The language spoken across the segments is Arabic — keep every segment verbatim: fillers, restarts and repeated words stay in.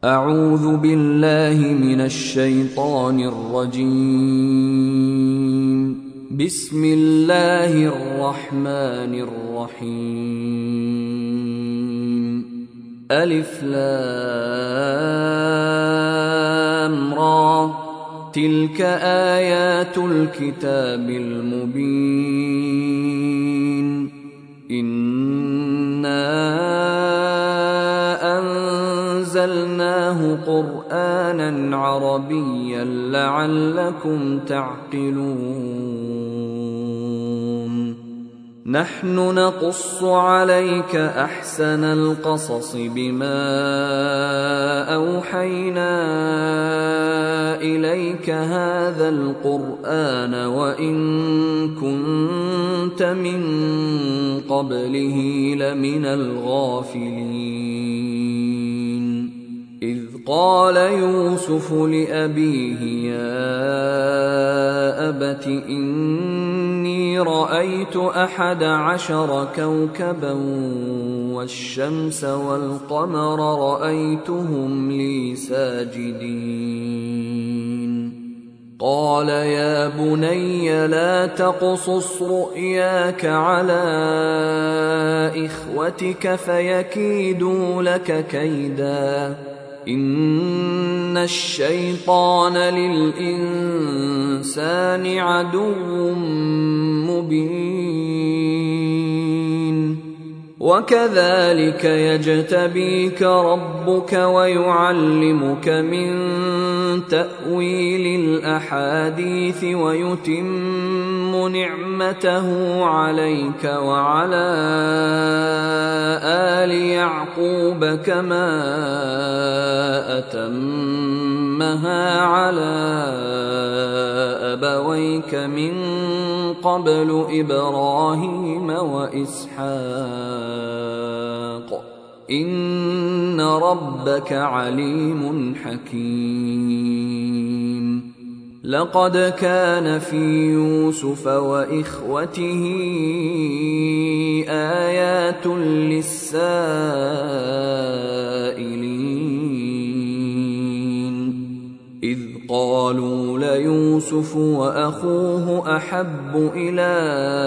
أعوذ بالله من الشيطان الرجيم. بسم الله الرحمن الرحيم. ألف لام را، تلك آيات الكتاب المبين. إنا أنزلناه قرآنا عربيا لعلكم تعقلون. نحن نقص عليك أحسن القصص بما أوحينا إليك هذا القرآن وإن كنت من قبله لمن الغافلين. إذ قال يوسف لأبيه يا أبت إني رأيت أحد عشر كوكبا والشمس والقمر رأيتهم لي ساجدين. قال يا بني لا تقصص رؤياك على إخوتك فيكيدوا لك كيدا، إن الشيطان للإنسان عدو مبين. وكذلك يجتبيك ربك ويعلمك من تأويل الأحاديث ويتم نعمته عليك وعلى آل يعقوب كما أتمها على أبويك من قبل إبراهيم وإسحاق، إن ربك عليم حكيم. لقد كان في يوسف وإخوته آيات للسائلين، إذ قالوا ليوسف وأخوه أحب إلى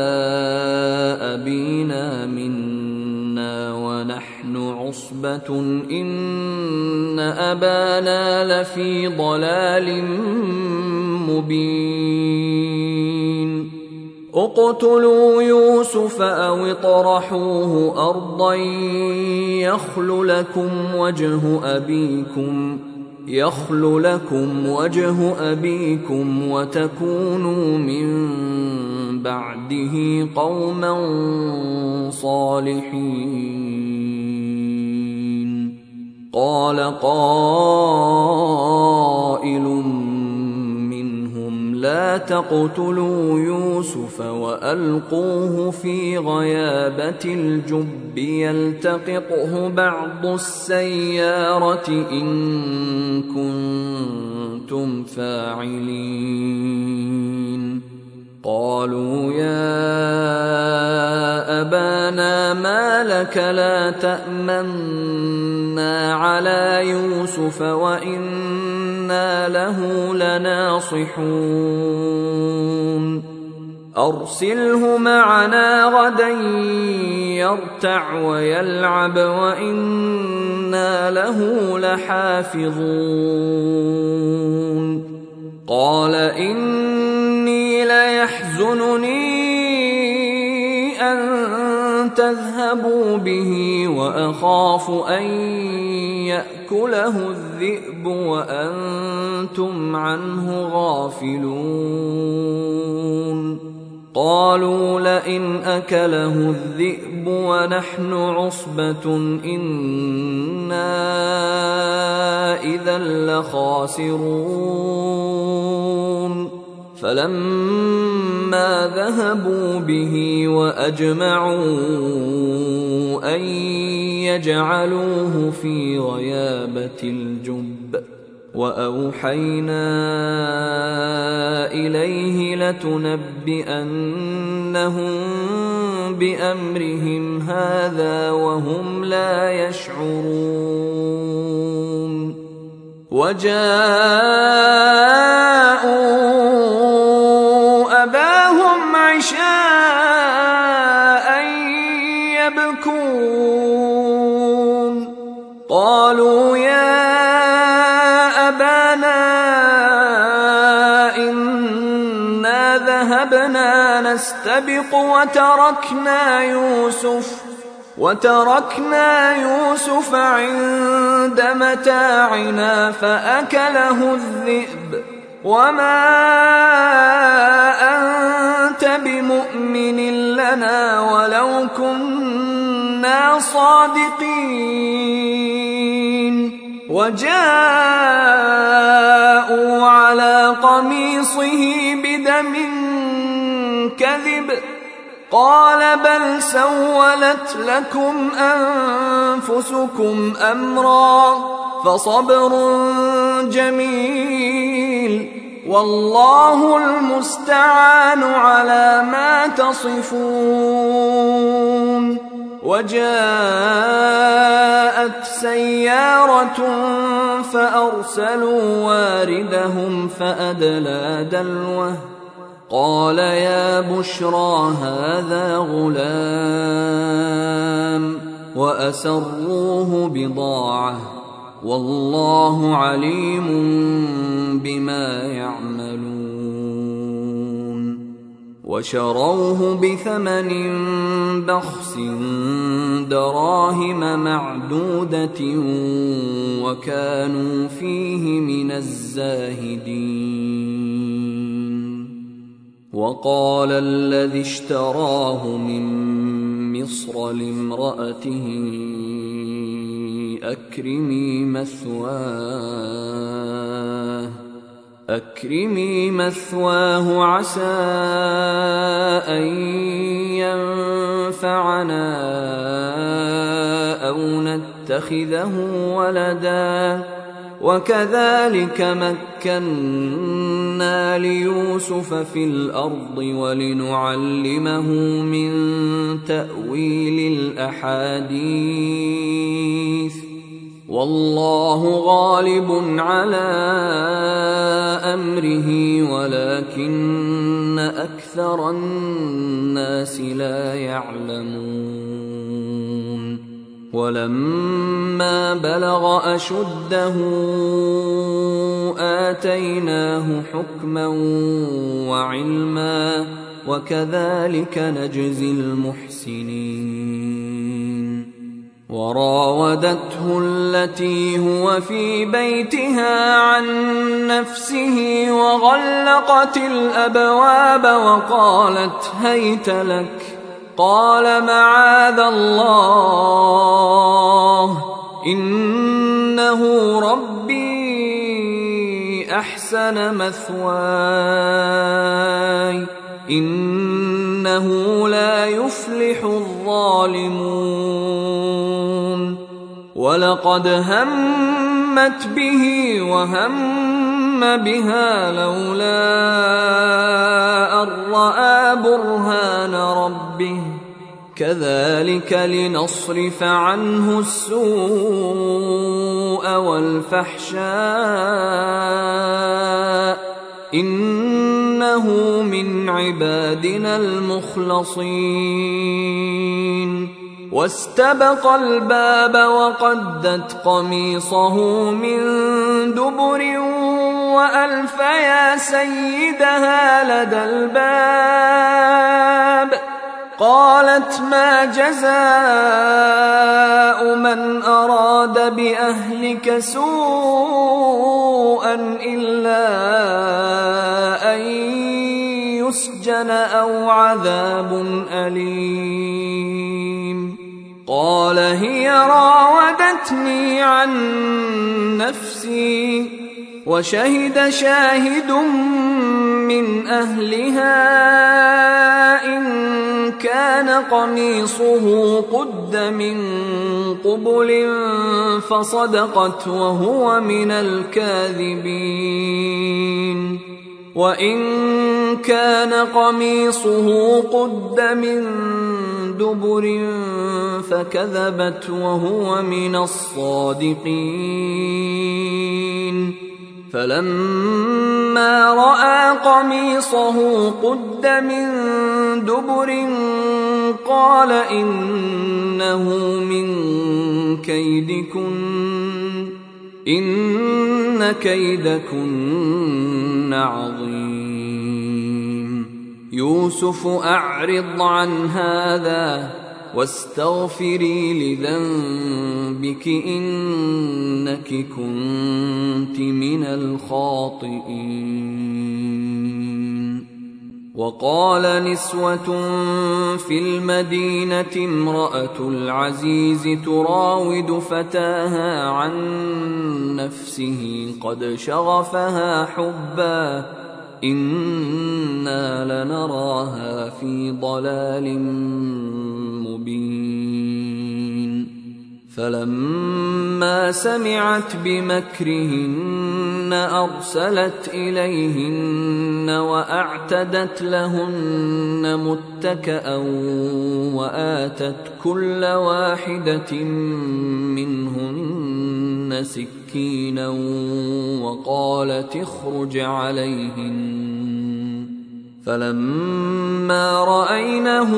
أبينا منا ونحن عصبة إن أبانا لفي ضلال مبين. اقتلوا يوسف أو اطرحوه أرضا يخل لكم وجه أبيكم يخل لكم وجه أبيكم وتكونوا من بعده قوما صالحين. قال قائل منهم لا تقتلوا يوسف وألقوه في غيابة الجب يلتقطه بعض السيارة إن كنتم فاعلين. قالوا يا أبانا ما لك لا تأمنا على يوسف وإنا له لناصحون. أرسله معنا غدا يرتع ويلعب وإنا له لحافظون. قال إني ليحزنني أن تذهبوا به وأخاف أن يأكله الذئب وأنتم عنه غافلون. قالوا لئن أكله الذئب ونحن عصبة إنا إذا لخاسرون. فلما ذهبوا به وأجمعوا أن يجعلوه في غيابة الجب وأوحينا إليه لتنبئنهم بأمرهم هذا وهم لا يشعرون وجاءوا أباهم عشاء يبكون قالوا يا أبانا إنا ذهبنا نستبق وتركنا يوسف وتركنا يوسف عند متاعنا فأكله الذئب وما أنت بمؤمن لنا ولو كنا صادقين وجاءوا على قميصه بدم كذب قال بل سولت لكم أنفسكم أمرا فصبر جميل والله المستعان على ما تصفون. وجاءت سيارة فأرسلوا واردهم فأدلى دلوه قال يا بشرى هذا غلام وأسروه بضاعة والله عليم بما يعملون. وشروه بثمن بخس دراهم معدودة وكانوا فيه من الزاهدين. وقال الذي اشتراه من مصر لامرأته أكرمي مثواه أكرمي مثواه عسى أن ينفعنا أو نتخذه ولدا وكذلك مكنا ليوسف في الأرض ولنعلمه من تأويل الأحاديث والله غالب على أمره ولكن أكثر الناس لا يعلمون. ولما بلغ أشده آتيناه حكما وعلما وكذلك نجزي المحسنين. وراودته التي هو في بيتها عن نفسه وغلقت الأبواب وقالت هيت لك قال معاذ الله إنه ربي أحسن مثواي إنه لا يفلح الظالمون. ولقد همت به وهم بها لولا أن رأى برهان ربه كذلك لنصرف عنه السوء والفحشاء إنه من عبادنا المخلصين. واستبق الباب وقدت قميصه من دبر وألف يا سيدها لدى الباب قالت ما جزاء من أراد بأهلك سوءا إلا أن يسجن أو عذاب أليم. قال هي راودتني عن نفسي وشهد شاهد من أهلها إن كان قميصه قد من قبل فصدقت وهو من الكاذبين وإن كان قميصه قد من دبر فكذبت وهو من الصادقين. فلما رأى قميصه قد من دبر قال إنه من كيدكن إن كيدكن عظيم يوسف أعرض عن هذا واستغفري لذنبك إنك كنت من الخاطئين. وقال نسوة في المدينة امرأة العزيز تراود فتاها عن نفسه قد شغفها حبا إنا لنراها في ضلال مبين. فلما سمعت بمكرهن أرسلت إليهن وأعتدت لهن متكأ وآتت كل واحدة منهن سكينا وقالت اخرج عليهن. فلما رأينه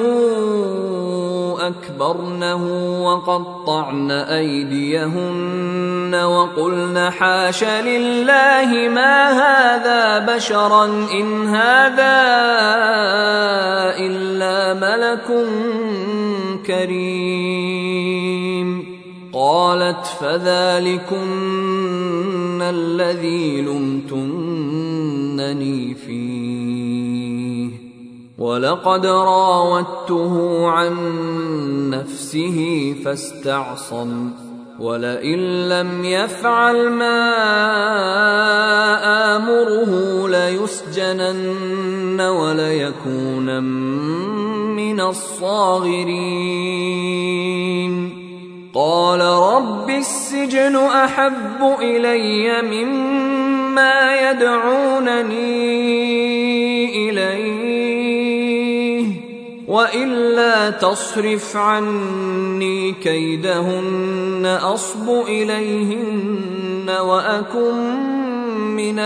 أكبرنه وقطعن أيديهن وقلن حاش لله ما هذا بشرا إن هذا إلا ملك كريم. قالت فذلكن الذي لمتنني فيه ولقد راودته عن نفسه فاستعصم ولئن لم يفعل ما آمره ليسجنن وليكونن من الصاغرين. قال رب السجن أحب إلي مما يدعونني إليه وإلا تصرف عني كيدهن أصب إليهن وأكن من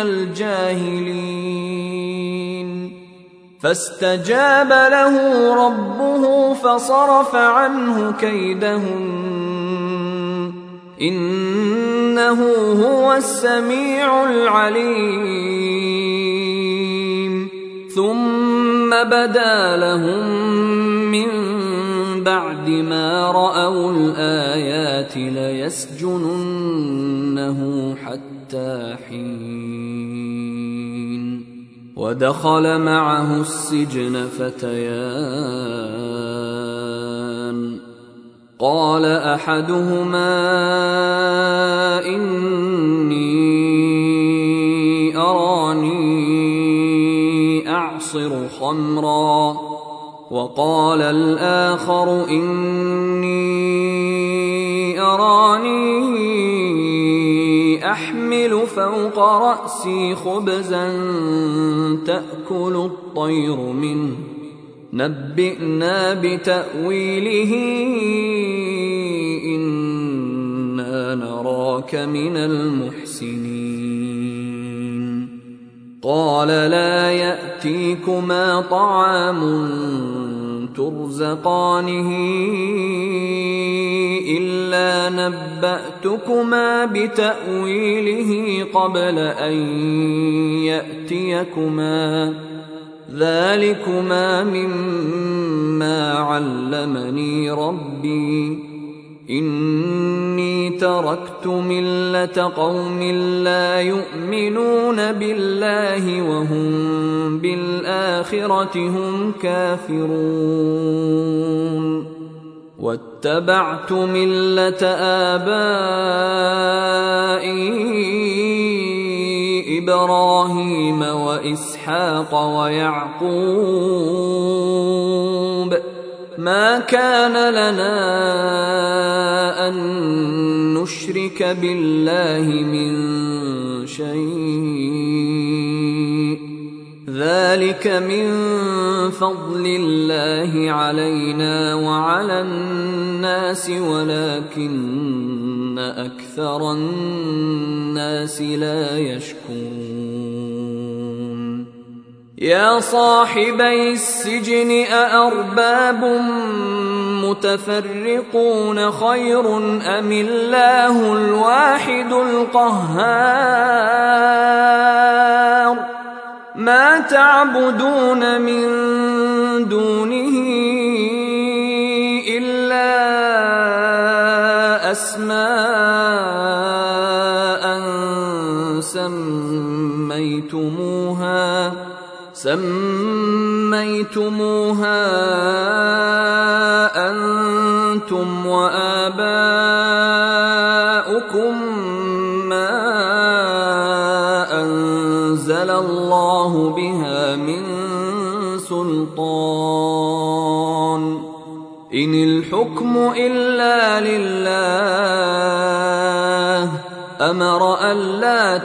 الجاهلين. فاستجاب له ربه فصرف عنه كيدهن إنه هو السميع العليم. ثم بدا لهم من بعد ما رأوا الآيات ليسجننه حتى حين. ودخل معه السجن فتيان قال أحدهما إني أراني أعصر خمرا وقال الآخر إني أراني أحمل فوق رأسي خبزا تأكل الطير منه نبئنا بتأويله إنا نراك من المحسنين. قال لا يأتيكما طعام ترزقانه إلا نبأتكما بتأويله قبل أن يأتيكما ذلكما مما علمني ربي إني تركت ملة قوم لا يؤمنون بالله وهم بالآخرة هم كافرون واتبعت ملة آبائي إبراهيم وإسحاق ويعقوب ما كان لنا أن نشرك بالله من شيء ذلك من فضل الله علينا وعلى الناس ولكن أكثر الناس لا يشكرون يا صاحبي السجن أأرباب متفرقون خير أم الله الواحد القهار ما تعبدون من دونه إلا أسماء سميتموها سميتموها أنتم وآباؤكم ما أنزل الله بها من سلطان إن الحكم إلا لله أمر ألا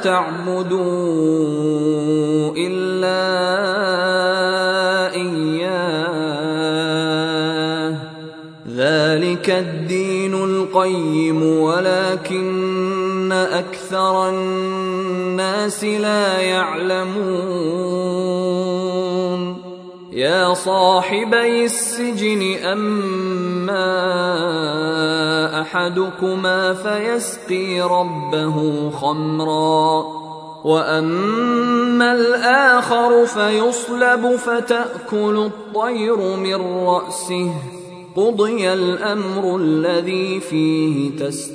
تعبدوا إلا إياه ذلك الدين القيم ولكن أكثر الناس لا يعلمون يا صاحبي السجن أما أحدكما فيسقي ربه خمرا وأما الآخر فيصلب فتأكل الطير من رأسه قضي الأمر الذي فيه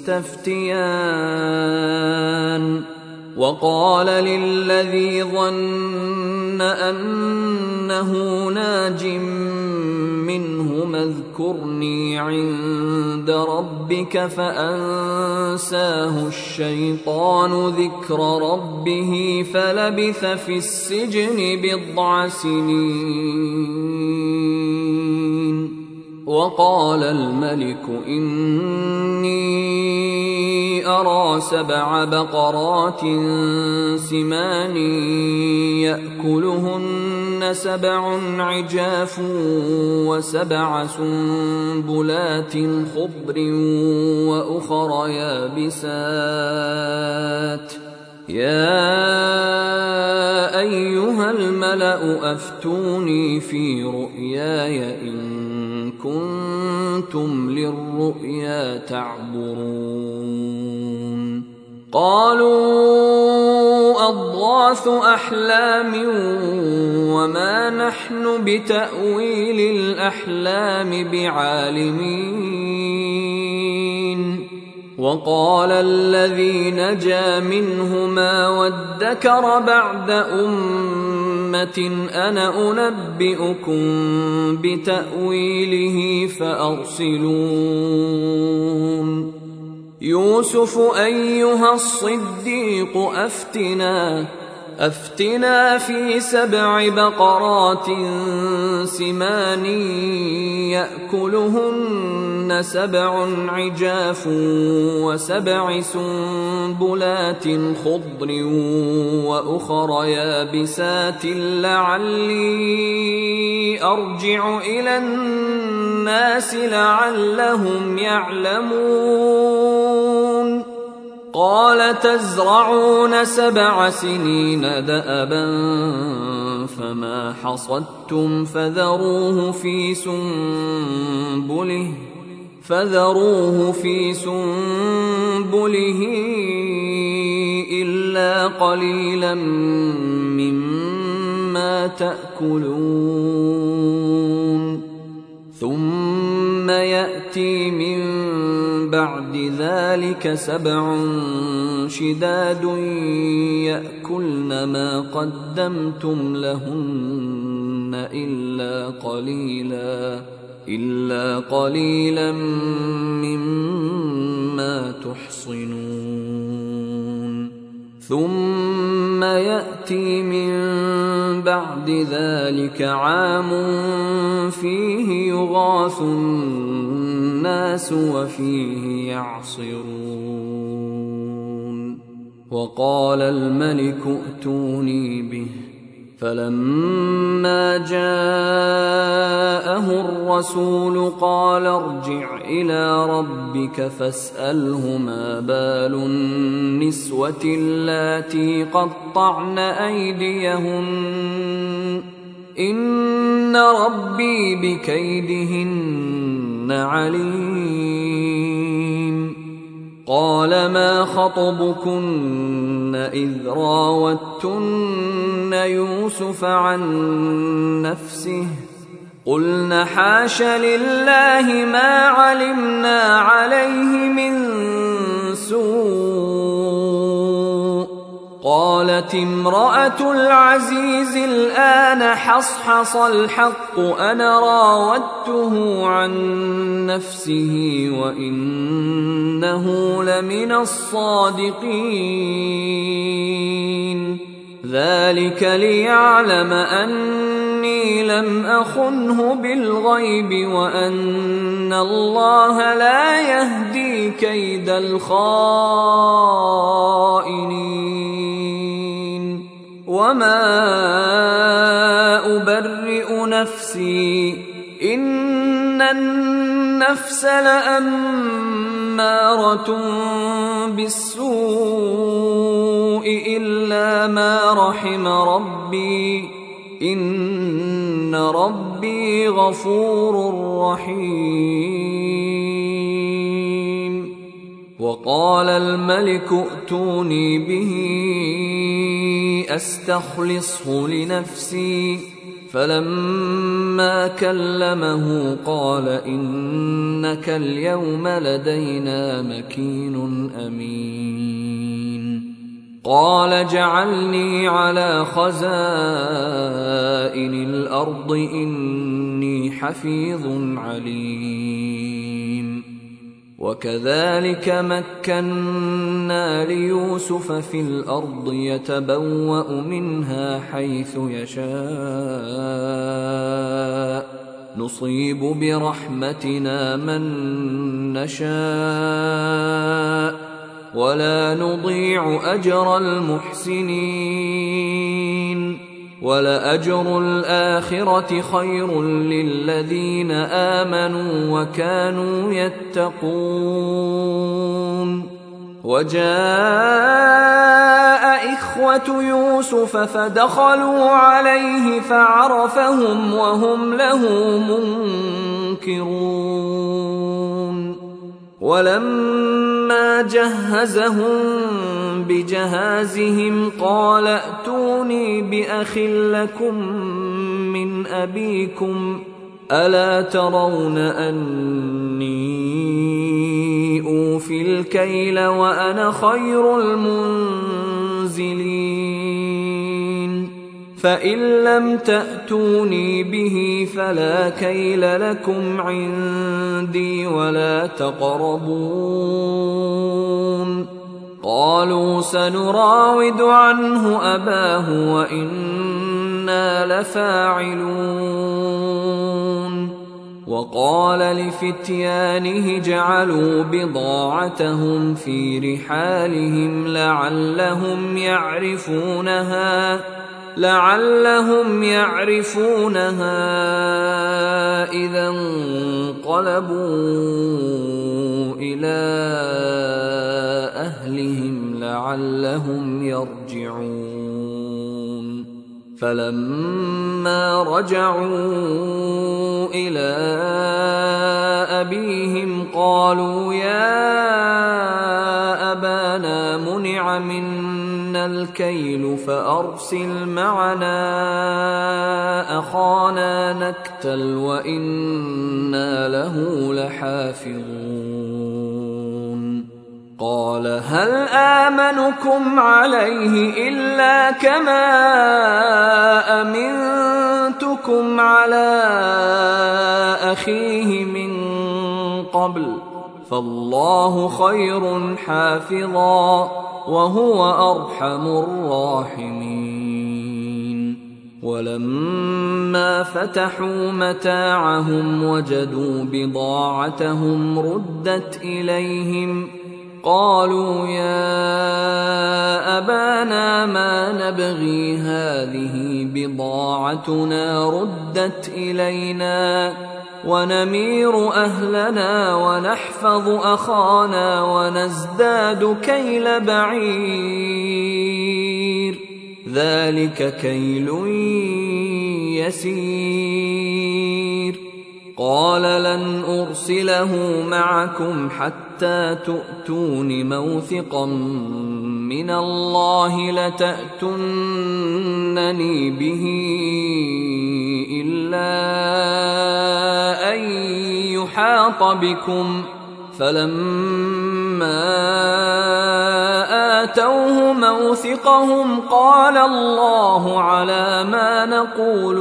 تستفتيان وقال للذي ظن أنه ناج منهما اذكرني عند ربك فأنساه الشيطان ذكر ربه فلبث في السجن بضع سنين وقال الملك إني أرى سبع بقرات سمان يأكلهن سبع عجاف وسبع سنبلات خضر وأخر يابسات يا أيها الملأ أفتوني في رؤياي إن كنتم للرؤيا تعبرون قالوا أضغاث أحلام وما نحن بتأويل الأحلام بعالمين وقال الذي نجا منهما وادكر بعد أمة أنا أنبئكم بتأويله فأرسلون يوسف أيها الصديق أفتنا أفتنا في سبع بقرات سمان يأكلهن سبع عجاف وسبع سنبلات خضر وأخر يابسات لعلي أرجع إلى الناس لعلهم يعلمون قال تزرعون سبع سنين دأبا فما حصدتم فذروه في سنبله فذروه في سنبله إلا قليلا مما تأكلون ثم يأتي من بعد ذلك سبع شداد يأكلن ما قدمتم لهن إلا قليلا إلا قليلا مما تحصنون ثم يأتي من بعد ذلك عام فيه يغاث الناس وفيه يعصرون وقال الملك ائتوني به فلما جاءه الرسول قال ارجع إلى ربك فاسأله ما بال النسوة اللاتي قطعن أيديهن إن ربي بكيدهن عليم. قال ما خطبكن إذ راوتن يوسف عن نفسه قلن حاش لله ما علمنا عليه من سوء. قالت امرأة العزيز الآن حصحص الحق أنا راودته عن نفسه وإنه لمن الصادقين. ذلك ليعلم أني لم أخنه بالغيب وأن الله لا يهدي كيد الخائنين. وما أبرئ نفسي إن النفس لأمارة بالسوء إلا ما رحم ربي إن ربي غفور رحيم. وقال الملك ائتوني به أستخلصه لنفسي فلما كلمه قال إنك اليوم لدينا مكين أمين. قال جعلني على خزائن الأرض إني حفيظ عليم. وكذلك مكنا ليوسف في الأرض يتبوأ منها حيث يشاء نصيب برحمتنا من نشاء ولا نضيع أجر المحسنين. ولأجر الآخرة خير للذين آمنوا وكانوا يتقون. وجاء إخوة يوسف فدخلوا عليه فعرفهم وهم له منكرون. ولما جهزهم بجهازهم قال ائتوني بأخ لكم من أبيكم ألا ترون أني أوفي الكيل وأنا خير المنزلين. فإن لم تأتوني به فلا كيل لكم عندي ولا تقربون. قالوا سنراود عنه أباه وإنا لفاعلون. وقال لفتيانه جعلوا بضاعتهم في رحالهم لعلهم يعرفونها لعلهم يعرفونها إذا انقلبوا إلى أهلهم لعلهم يرجعون. فلما رجعوا إلى أبيهم قالوا يا أبانا منع منا الكيل فأرسل معنا أخانا نكتل وإنا له لحافظون. قال هل آمنكم عليه إلا كما أمنتكم على أخيه من قبل فالله خير حافظا وهو أرحم الراحمين. ولما فتحوا متاعهم وجدوا بضاعتهم ردت إليهم قالوا يا أبانا ما نبغي هذه بضاعتنا ردت إلينا ونمير أهلنا ونحفظ أخانا ونزداد كيل بعير ذلك كيل يسير قال لن أرسله معكم حتى تؤتون موثقا من الله لتأتونني به إلا أن يحاط بكم فلما آتوه موثقهم قال الله على ما نقول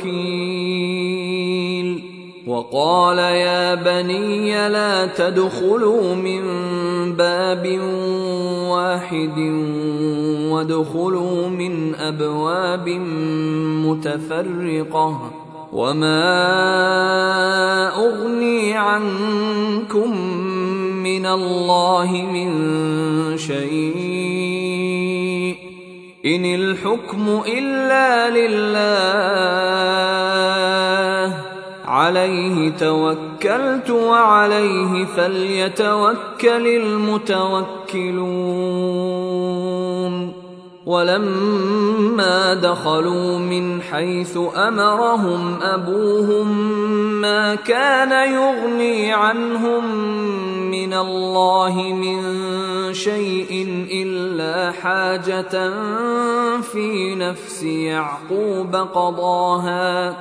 وكيل وقال يا بني لا تدخلوا من باب واحد وادخلوا من أبواب متفرقة وما أغني عنكم من الله من شيء إن الحكم إلا لله عليه توكلت وعليه فليتوكل المتوكلون ولما دخلوا من حيث أمرهم أبوهم ما كان يغني عنهم من الله من شيء إلا حاجة في نفس يعقوب قضاها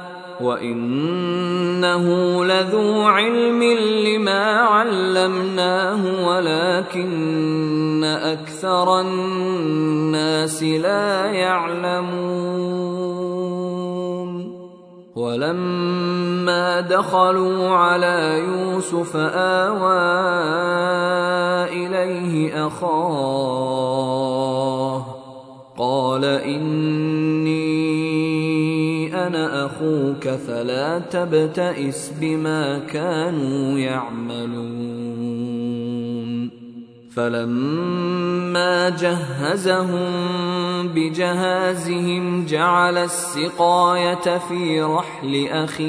وإنه لذو علم لما علمناه ولكن أكثر الناس لا يعلمون ولما دخلوا على يوسف آوى إليه أخاه قال إني أنا أخوك فلا تبتئس بما كانوا يعملون فلما جهزهم بجهازهم جعل السقاية في رحل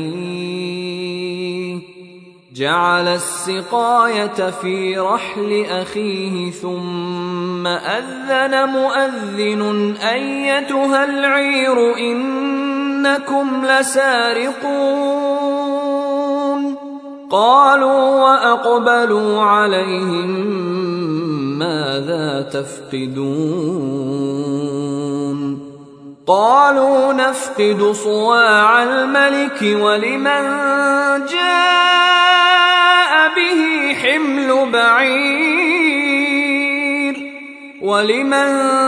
أخيه جعل السقاية في رحل أخيه ثم أذن مؤذن أيتها العير إنكم لسارقون قالوا وأقبلوا عليهم ماذا تفقدون قالوا نفقد صواع الملك ولمن جاء به حمل بعير ولمن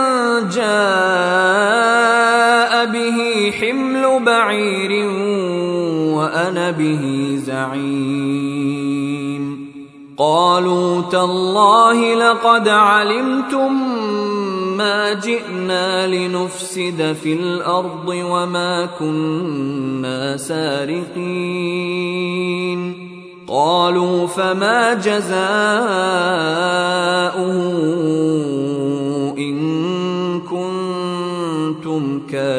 جاء به حمل بعير وأنا به زعيم قالوا تالله لقد علمتم ما جئنا لنفسد في الأرض وما كنا سارقين قالوا فما جزاؤه إن كنتم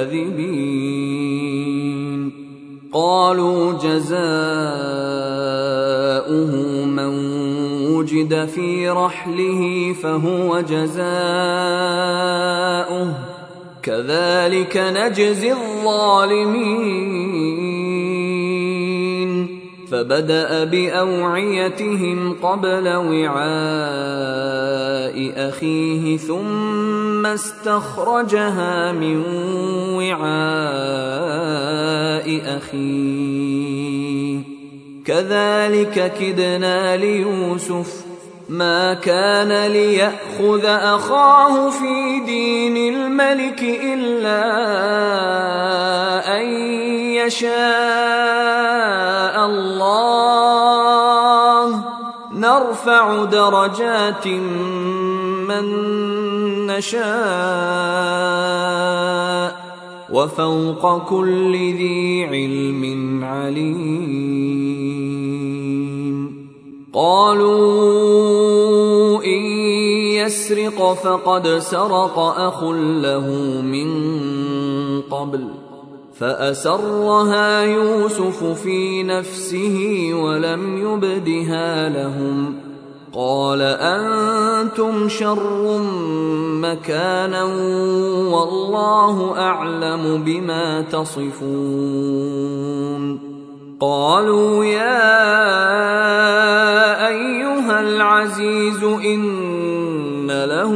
كاذبين قالوا جزاؤه من وجد في رحله فهو جزاؤه كذلك نجزي الظالمين فبدأ بأوعيتهم قبل وعاء أخيه ثم استخرجها من وعاء أخيه كذلك كدنا ليوسف ما كان ليأخذ أخاه في دين الملك إلا أن يشاء الله نرفع درجات من نشاء وفوق كل ذي علم عليم قالوا إن يسرق فقد سرق أخ له من قبل فأسرها يوسف في نفسه ولم يبدها لهم قال أنتم شر مكانا والله أعلم بما تصفون. قالوا يا أيها العزيز إن له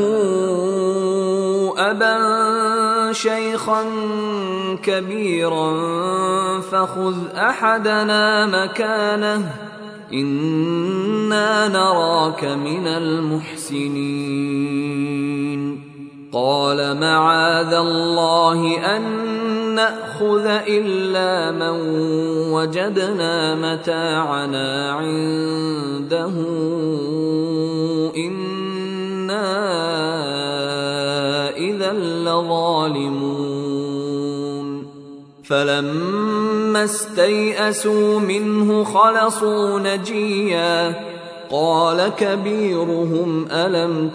أبا شيخا كبيرا فخذ أحدنا مكانه إنا نراك من المحسنين. قال معاذ الله أن نأخذ إلا من وجدنا متاعنا عنده إنا إذا لظالمون. فلما استيئسوا منه خلصوا نجيا قال كبيرهم ألم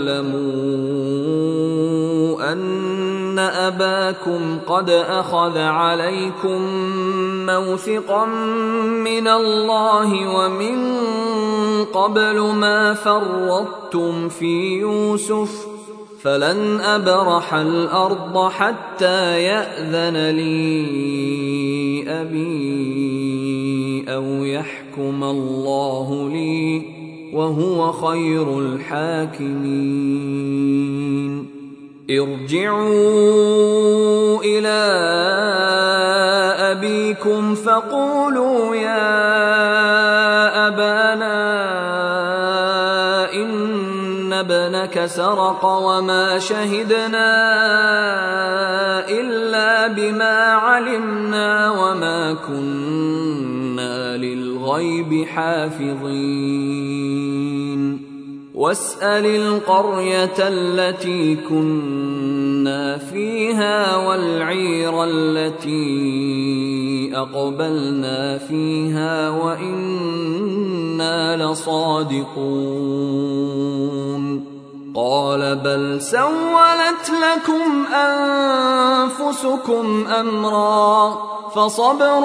تعلموا أن أباكم قد أخذ عليكم موثقا من الله ومن قبل ما فرطتم في يوسف فلن أبرح الأرض حتى يأذن لي أبي أو يحكم الله لي وهو خير الحاكمين. ارجعوا إلى أبيكم فقولوا يا أبانا إن ابنك سرق وما شهدنا إلا بما علمنا وما كنا للغيب حافظين. واسأل القرية التي كنا فيها والعير التي أقبلنا فيها وإنا لصادقون. قال بل سولت لكم أنفسكم أمرا فصبر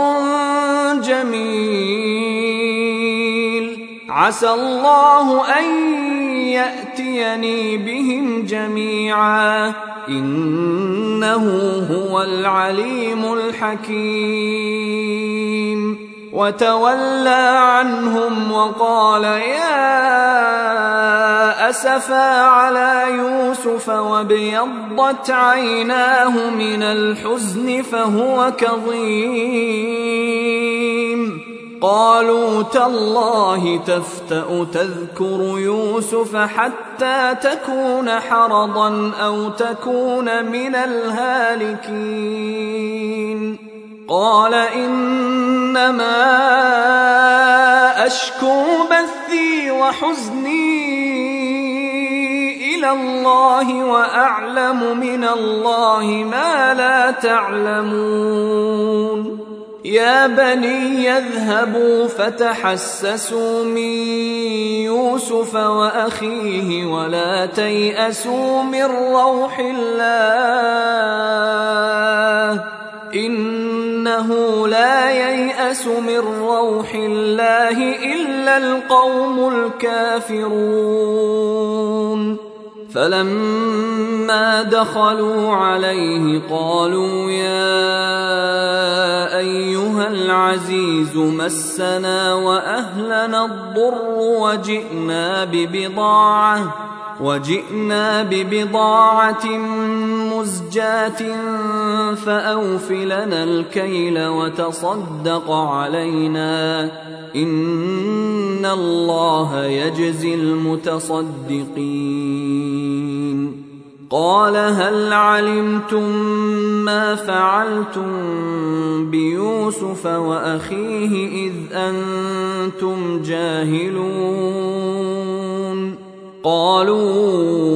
جميل عسى الله أن يأتيني بهم جميعا إنه هو العليم الحكيم. وتولى عنهم وقال يا أسفا على يوسف وابيضت عيناه من الحزن فهو كظيم. قالوا تالله تفتأ تذكر يوسف حتى تكون حرضا أو تكون من الهالكين. قال إنما أشكو بثي وحزني إلى الله وأعلم من الله ما لا تعلمون. يا بني يذهبوا فتحسسوا من يوسف وأخيه ولا تيأسوا من روح الله إنه لا ييأس من روح الله إلا القوم الكافرون. فلما دخلوا عليه قالوا يا أيها العزيز مسنا وأهلنا الضر وجئنا ببضاعة وجئنا ببضاعة مزجاة فأوف لنا الكيل وتصدق علينا إن الله يجزي المتصدقين. قال هل علمتم ما فعلتم بيوسف وأخيه إذ أنتم جاهلون؟ قالوا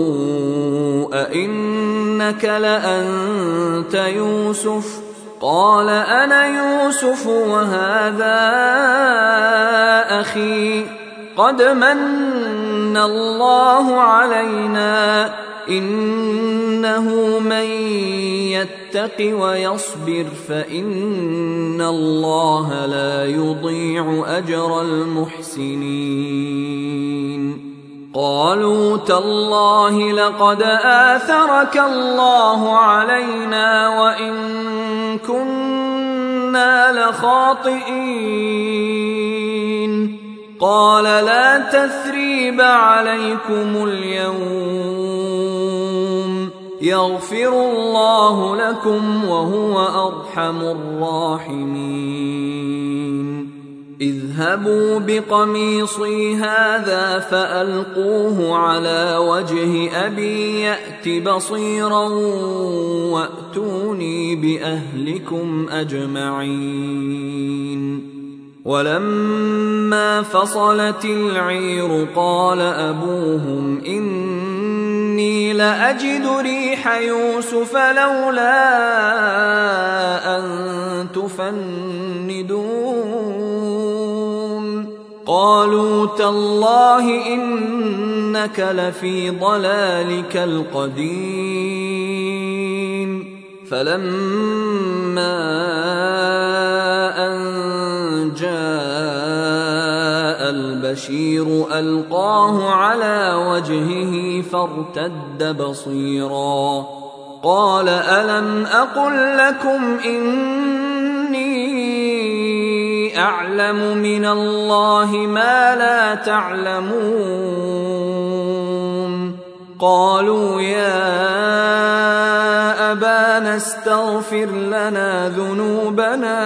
أئنك لأنت يوسف؟ قال أنا يوسف وهذا أخي قد من الله علينا إنه من يتق ويصبر فإن الله لا يضيع أجر المحسنين قالوا تالله لقد آثرك الله علينا وإن كنا لخاطئين قال لا تثريب عليكم اليوم يغفر الله لكم وهو أرحم الراحمين اذهبوا بقميصي هذا فألقوه على وجه أبي يأت بصيرا وأتوني بأهلكم أجمعين ولما فصلت العير قال أبوهم إني لأجد ريح يوسف لولا أن تفندون قالوا تالله إنك لفي ضلالك القديم فلما أن جاء البشير ألقاه على وجهه فارتد بصيرا قال ألم أقل لكم إني أعلم من الله ما لا تعلمون قالوا يا أبانا استغفر لنا ذنوبنا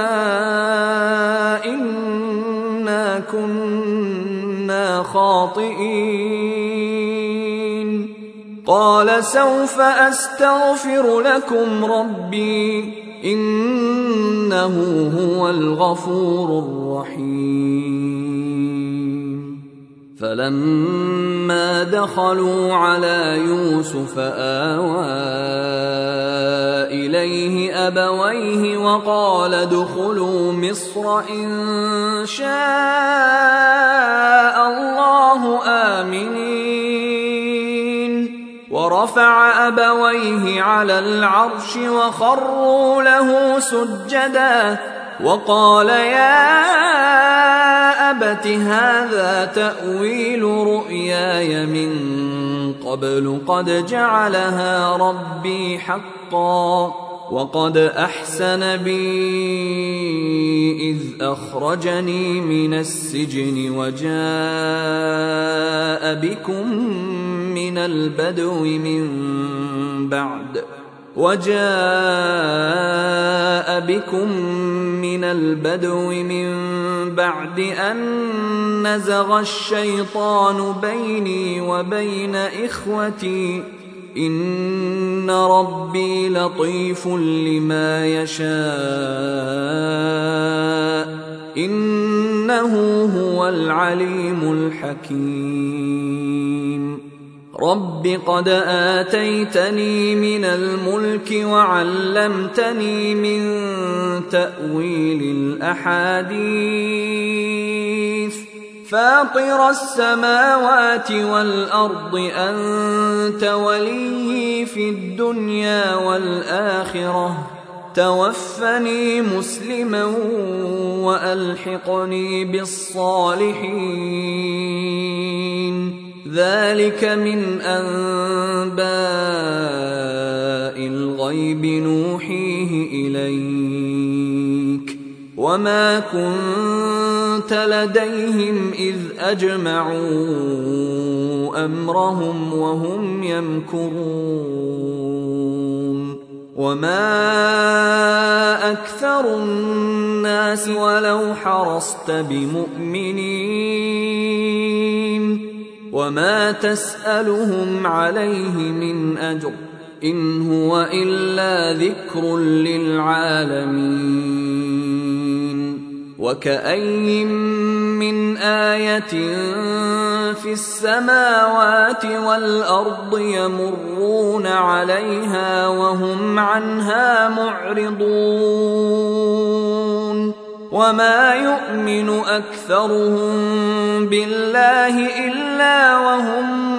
إنا كنا خاطئين قال سوف أستغفر لكم ربي إنه هو الغفور الرحيم فلما دخلوا على يوسف آوى إليه أبويه وقال ادخلوا مصر إن شاء الله آمنين ورفع أبويه على العرش وخروا له سجدا وقال يا أبت هذا تأويل رؤياي من قبل قد جعلها ربي حقا وقد أحسن بي إذ أخرجني من السجن وجاء بكم من البدو من بعد وجاء بكم من البدو من بعد أن نزغ الشيطان بيني وبين إخوتي إن ربي لطيف لما يشاء إنه هو العليم الحكيم رب قد آتيتني من الملك وعلمتني من تأويل الأحاديث فاطر السماوات والأرض أنت ولي في الدنيا والآخرة توفني مسلما وألحقني بالصالحين ذلك من أنباء الغيب نوحيه إليك وما كنت لديهم إذ أجمعوا أمرهم وهم يمكرون وما أكثر الناس ولو حرصت بمؤمنين وما تسألهم عليه من أجر إن هو إلا ذكر للعالمين وكأي من آية في السماوات والأرض يمرون عليها وهم عنها معرضون وما يؤمن أكثرهم بالله إلا وهم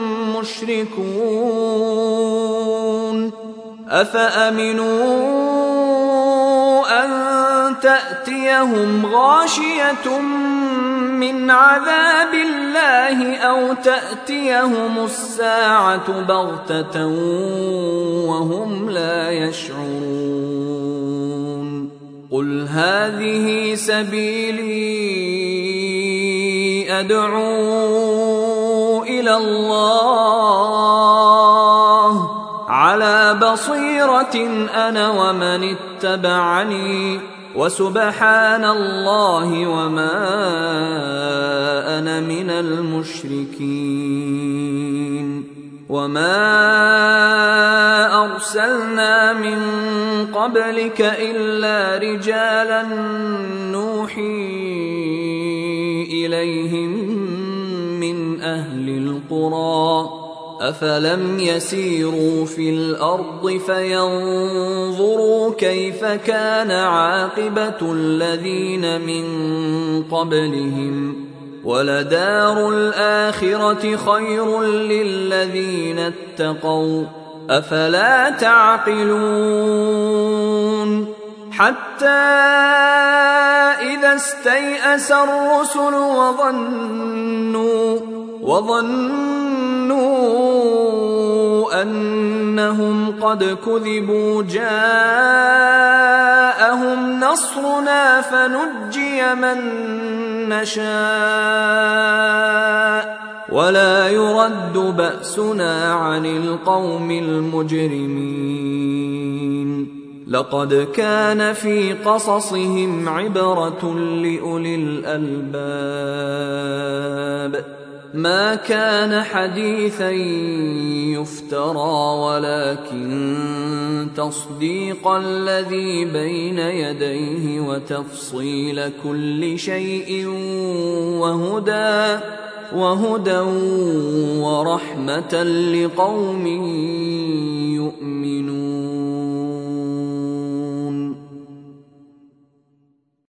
مشركون أفأمنوا أن تأتيهم غاشية من عذاب الله أو تأتيهم الساعة بغتة وهم لا يشعرون قل هذه سبيلي أدعو إلى الله على بصيرة أنا ومن اتبعني وسبحان الله وما أنا من المشركين وما أرسلنا من قبلك إلا رجالا نوحي إليهم من أهل القرى أفلم يسيروا في الأرض فينظروا كيف كان عاقبة الذين من قبلهم ولدار الآخرة خير للذين اتقوا أفلا تعقلون حتى إذا استيأس الرسل وظنوا وظنوا أنهم قد كذبوا جاءهم نصرنا فنجي من نشاء ولا يرد بأسنا عن القوم المجرمين لقد كان في قصصهم عبرة لأولي الألباب ما كان حديثا يفترى ولكن تصديق الذي بين يديه وتفصيل كل شيء وهدى وهدى ورحمة لقوم يؤمنون